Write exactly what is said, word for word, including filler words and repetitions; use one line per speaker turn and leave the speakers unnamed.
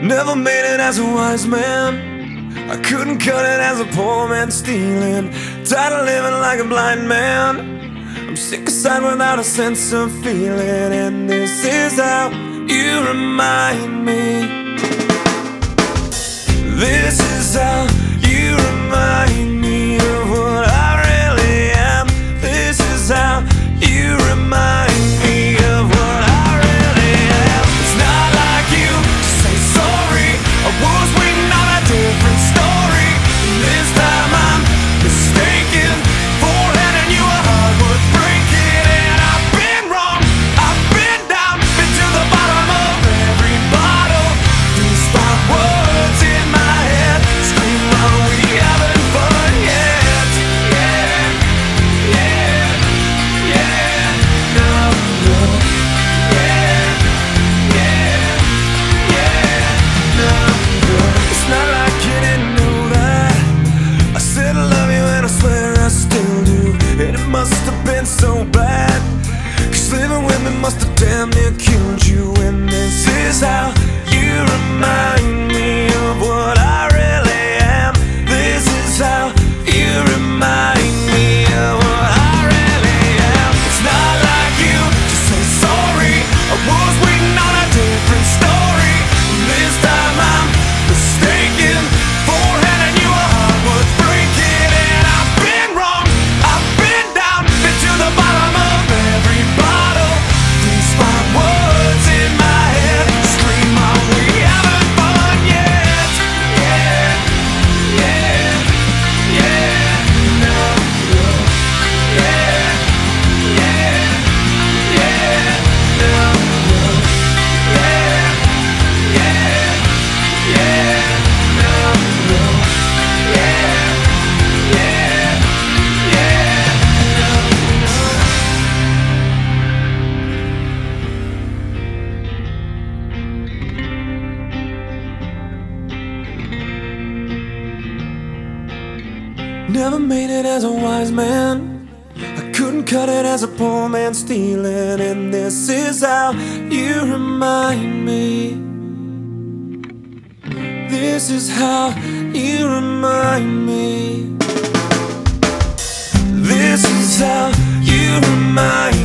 Never made it as a wise man, I couldn't cut it as a poor man stealing. Tired of living like a blind man, I'm sick aside without a sense of feeling. And this is how you remind me. This is how you remind me of what I really am. This is how you remind me of what I really am. It's not like you to say sorry, I was waiting on a different story. This time I'm mistaken for handing you a heart worth breaking. And I've been wrong, I've been down, been to the bottom of every bottle. These five words in my head scream, are we having fun yet? Yeah, yeah, yeah, no, no. Yeah, yeah, yeah, no, no. It's not like you didn't know that I said I love you and I swear I still do. And it must have been so bad, 'cause living with me must have damn near killed you. And this is how you remind me of what I really am. This is how you remind me of what I really am. It's not like you to say sorry, I was waiting on a different story. This time I'm mistaken for handing you a heart worth breaking. And I've been wrong, I've been down, been to the bottom of every bottle. These five words in my head scream, are we having fun yet? Yeah, yeah, yeah, no, no. Yeah, yeah, yeah, no, no. Yeah, yeah, yeah, no, no. Yeah, yeah, yeah, no, no. Never made it as a wise man, I couldn't cut it as a poor man stealing. And this is how you remind me. This is how you remind me. This is how you remind me.